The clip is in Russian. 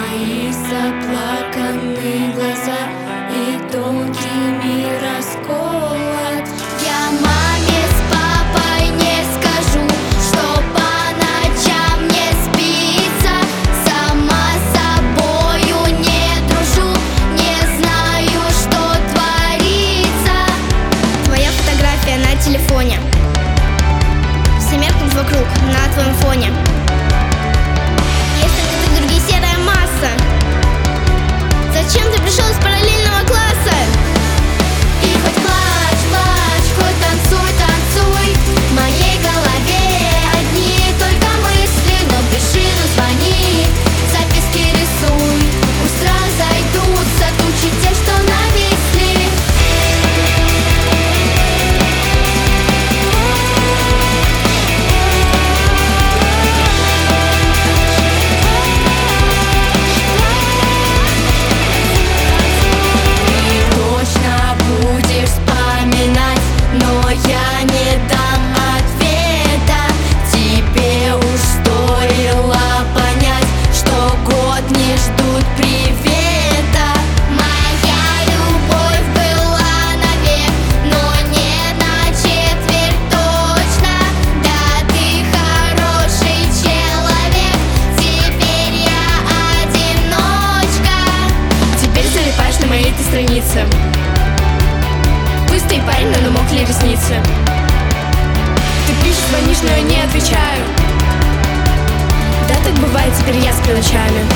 Твои заплаканные глаза и тонкими расколот. Я маме с папой не скажу, что по ночам не спится. Сама с собою не дружу, не знаю, что творится. Твоя фотография на телефоне, все меркнут вокруг на твоем фоне. Если ты другие серая масса, зачем ты пришел из параллельного класса? И хоть плачь, плачь, хоть танцуй, танцуй, в моей голове одни только мысли. Но пиши, ну звони, записки рисуй, пусть разойдутся тучи те, что нависли. Но я не дам ответа. Тебе уж стоило понять, что год не ждут привета. Моя любовь была навек, но не на четверть точно. Да, ты хороший человек, теперь я одиночка. Теперь залипаешь на моей ты странице. Быстрый парень, но намокли ресницы. Ты пишешь, звонишь, но я не отвечаю. Да, так бывает, теперь я сплю ночами.